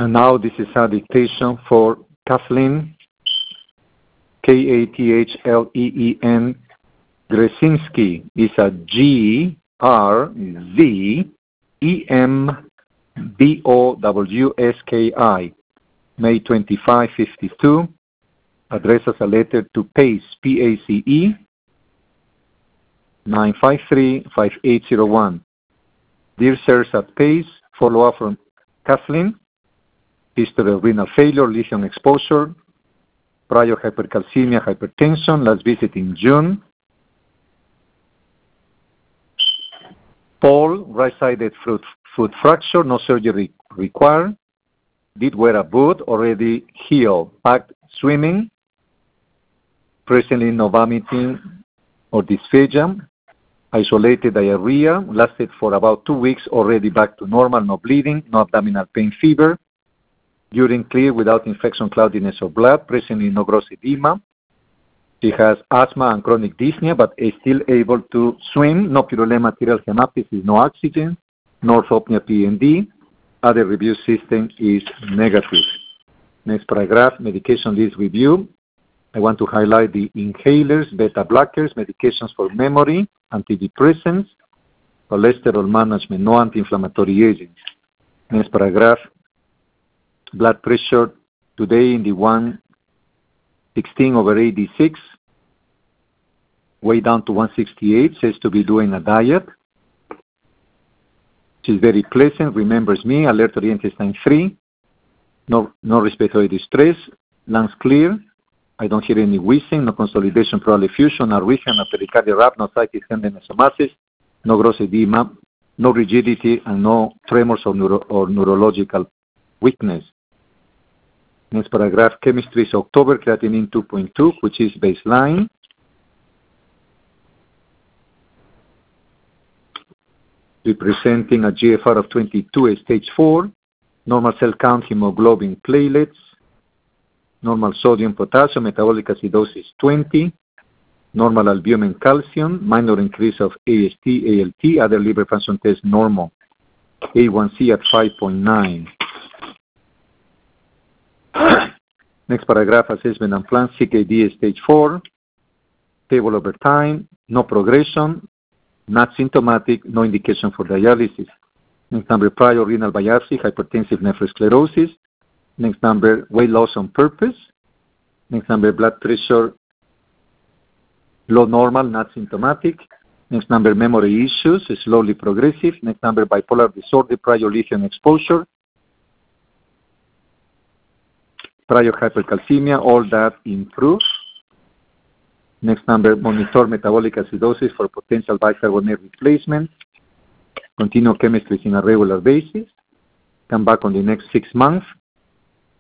And now this is a dictation for Kathleen, Kathleen Grzinski. It's a Grzembowski, May 25, 52. Address as a letter to PACE, PACE, 953-5801. Dear sirs at PACE, follow-up from Kathleen. History of renal failure, lithium exposure, prior hypercalcemia, hypertension, last visit in June. Paul, right-sided foot fracture, no surgery required. Did wear a boot, already healed. Packed swimming, presently no vomiting or dysphagia. Isolated diarrhea, lasted for about 2 weeks, already back to normal, no bleeding, no abdominal pain, fever. Urine clear without infection, cloudiness, or blood. Presently no gross edema. She has asthma and chronic dyspnea, but is still able to swim. No purulent arterial hemoptysis, no oxygen, no orthopnea PND. Other review system is negative. Next paragraph, medication list review. I want to highlight the inhalers, beta blockers, medications for memory, antidepressants, cholesterol management, no anti-inflammatory agents. Next paragraph, blood pressure today in the 116/86, way down to 168, says to be doing a diet. She's very pleasant, remembers me, alert oriented time 3, no respiratory distress, lungs clear, I don't hear any wheezing, no consolidation, pleural effusion, no arrhythmia, no pericardial rap, no ascites, tenderness, or masses, no gross edema, no rigidity, and no tremors or neurological weakness. Next paragraph, chemistry is October, creatinine 2.2, which is baseline. Representing a GFR of 22, stage 4, normal cell count, hemoglobin, platelets, normal sodium, potassium, metabolic acidosis 20, normal albumin, calcium, minor increase of AST, ALT, other liver function tests normal, A1C at 5.9. Next paragraph, assessment and plan, CKD stage 4, stable over time, no progression, not symptomatic, no indication for dialysis. Next number, prior renal biopsy, hypertensive nephrosclerosis. Next number, weight loss on purpose. Next number, blood pressure, low normal, not symptomatic. Next number, memory issues, slowly progressive. Next number, bipolar disorder, prior lithium exposure. Prior hypercalcemia, all that improves. Next number, monitor metabolic acidosis for potential bicarbonate replacement. Continue chemistry on a regular basis. Come back on the next 6 months.